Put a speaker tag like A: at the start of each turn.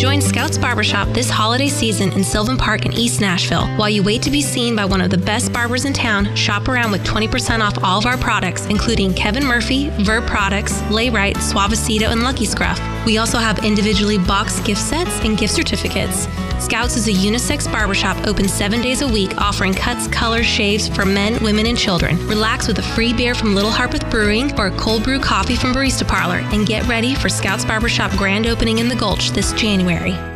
A: Join Scouts Barbershop this holiday season in Sylvan Park in East Nashville. While you wait to be seen by one of the best barbers in town, shop around with 20% off all of our products, including Kevin Murphy, Verb Products, Lay Right, Suavecito, and Lucky Scruff. We also have individually boxed gift sets and gift certificates. Scouts is a unisex barbershop open 7 days a week, offering cuts, colors, shaves for men, women, and children. Relax with a free beer from Little Harpeth Brewing or a cold brew coffee from Barista Parlor, and get ready for Scouts Barbershop grand opening in the Gulch this January.